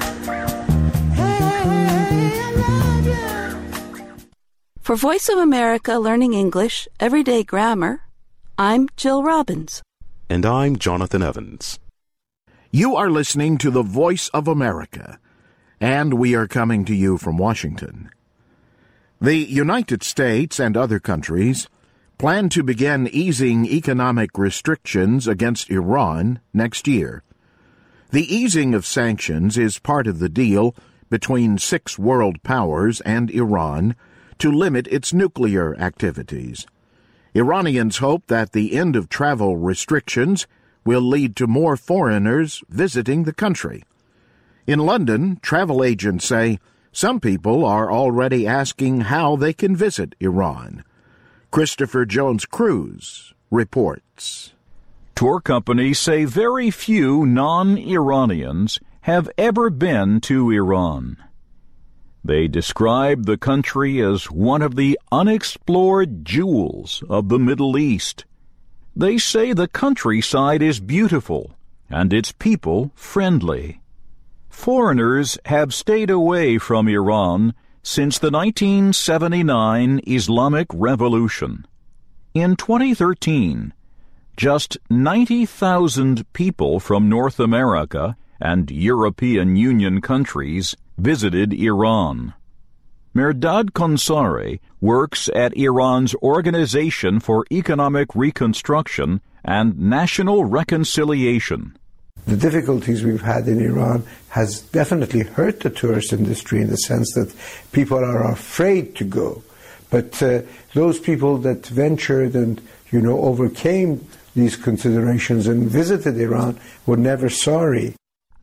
Hey, I love you. For Voice of America Learning English, Everyday Grammar, I'm Jill Robbins. And I'm Jonathan Evans. You are listening to the Voice of America, and we are coming to you from Washington. The United States and other countries plan to begin easing economic restrictions against Iran next year. The easing of sanctions is part of the deal between 6 world powers and Iran to limit its nuclear activities. Iranians hope that the end of travel restrictions will lead to more foreigners visiting the country. In London, travel agents say some people are already asking how they can visit Iran. Christopher Jones-Cruz reports. Tour companies say very few non-Iranians have ever been to Iran. They describe the country as one of the unexplored jewels of the Middle East. They say the countryside is beautiful and its people friendly. Foreigners have stayed away from Iran since the 1979 Islamic Revolution. In 2013, just 90,000 people from North America and European Union countries visited Iran. Mehrdad Konsari works at Iran's Organization for Economic Reconstruction and National Reconciliation. The difficulties we've had in Iran has definitely hurt the tourist industry in the sense that people are afraid to go. But those people that ventured and, overcame these considerations and visited Iran were never sorry.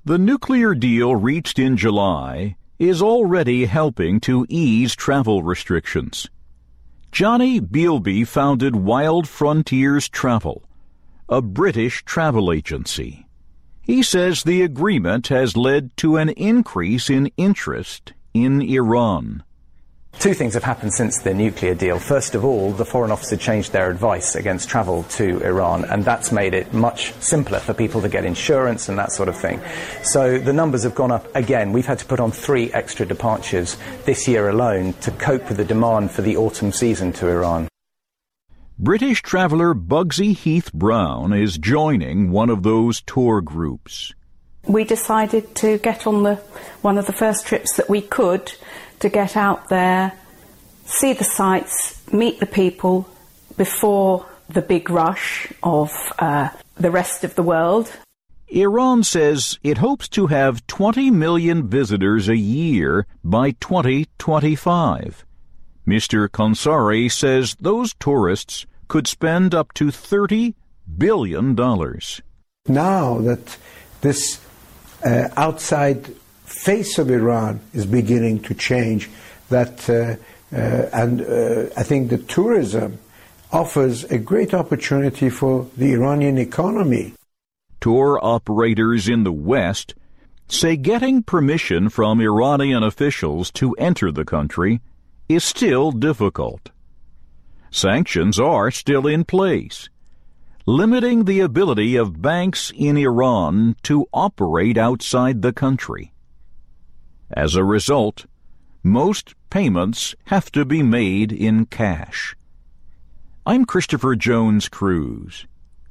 The nuclear deal reached in July is already helping to ease travel restrictions. Johnny Bealby founded Wild Frontiers Travel, a British travel agency. He says the agreement has led to an increase in interest in Iran. Two things have happened since the nuclear deal. First of all, the Foreign Office had changed their advice against travel to Iran, and that's made it much simpler for people to get insurance and that sort of thing. So the numbers have gone up again. We've had to put on 3 extra departures this year alone to cope with the demand for the autumn season to Iran. British traveller Bugsy Heath Brown is joining one of those tour groups. We decided to get on one of the first trips that we could to get out there, see the sights, meet the people before the big rush of the rest of the world. Iran says it hopes to have 20 million visitors a year by 2025. Mr. Konsari says those tourists could spend up to $30 billion. Now that this outside face of Iran is beginning to change, and I think the tourism offers a great opportunity for the Iranian economy. Tour operators in the West say getting permission from Iranian officials to enter the country is still difficult. Sanctions are still in place, limiting the ability of banks in Iran to operate outside the country. As a result, most payments have to be made in cash. I'm Christopher Jones Cruz.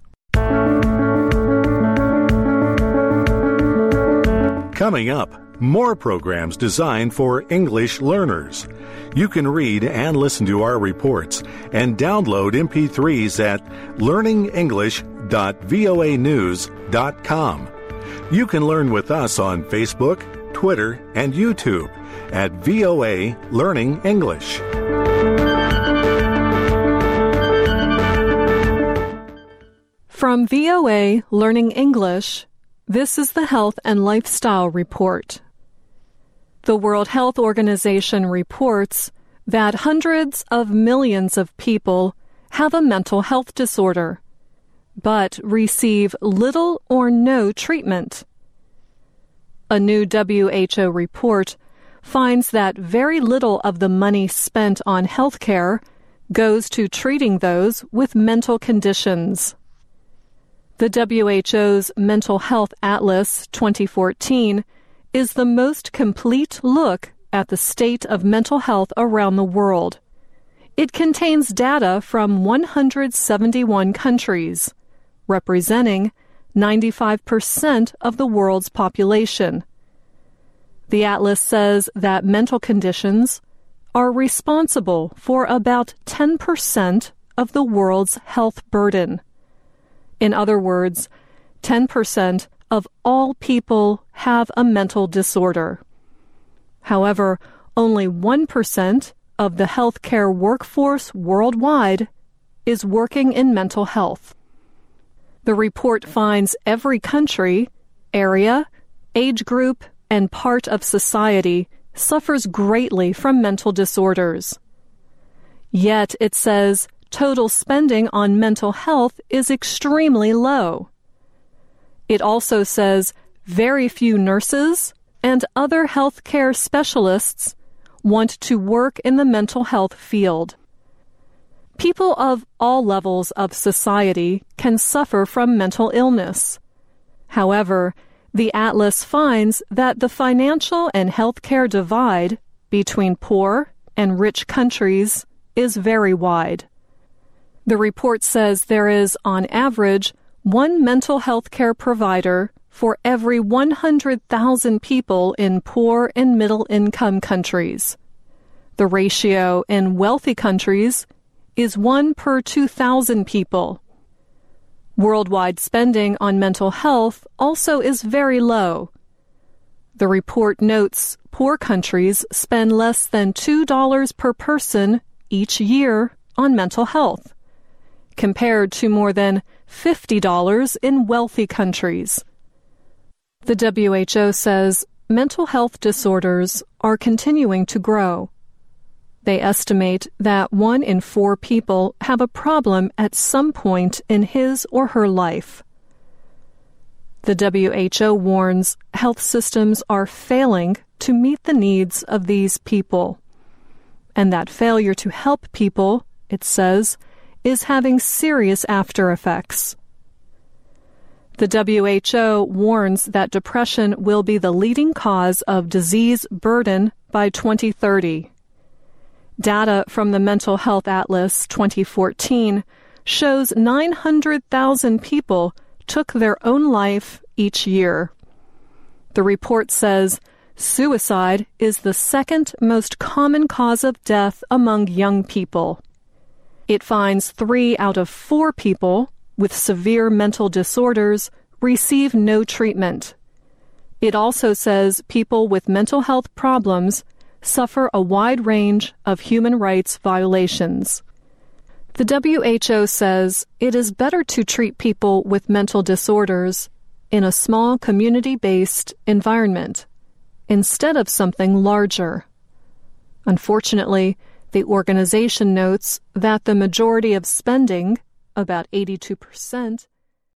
Coming up, more programs designed for English learners. You can read and listen to our reports and download MP3s at learningenglish.voanews.com. You can learn with us on Facebook, Twitter, and YouTube at VOA Learning English. From VOA Learning English, this is the Health and Lifestyle Report. The World Health Organization reports that hundreds of millions of people have a mental health disorder, but receive little or no treatment. A new WHO report finds that very little of the money spent on health care goes to treating those with mental conditions. The WHO's Mental Health Atlas 2014 is the most complete look at the state of mental health around the world. It contains data from 171 countries, representing 95% of the world's population. The atlas says that mental conditions are responsible for about 10% of the world's health burden. In other words, 10% of all people have a mental disorder. However, only 1% of the healthcare workforce worldwide is working in mental health. The report finds every country, area, age group, and part of society suffers greatly from mental disorders. Yet, it says, total spending on mental health is extremely low. It also says very few nurses and other healthcare specialists want to work in the mental health field. People of all levels of society can suffer from mental illness. However, the atlas finds that the financial and healthcare divide between poor and rich countries is very wide. The report says there is, on average, one mental health care provider for every 100,000 people in poor and middle-income countries. The ratio in wealthy countries is 1 per 2,000 people. Worldwide spending on mental health also is very low. The report notes poor countries spend less than $2 per person each year on mental health, compared to more than $50 in wealthy countries. The WHO says mental health disorders are continuing to grow. They estimate that 1 in 4 people have a problem at some point in his or her life. The WHO warns health systems are failing to meet the needs of these people. And that failure to help people, it says, is having serious after effects. The WHO warns that depression will be the leading cause of disease burden by 2030. Data from the Mental Health Atlas 2014 shows 900,000 people took their own life each year. The report says suicide is the second most common cause of death among young people. It finds 3 out of 4 people with severe mental disorders receive no treatment. It also says people with mental health problems suffer a wide range of human rights violations. The WHO says it is better to treat people with mental disorders in a small community-based environment instead of something larger. Unfortunately, the organization notes that the majority of spending, about 82%,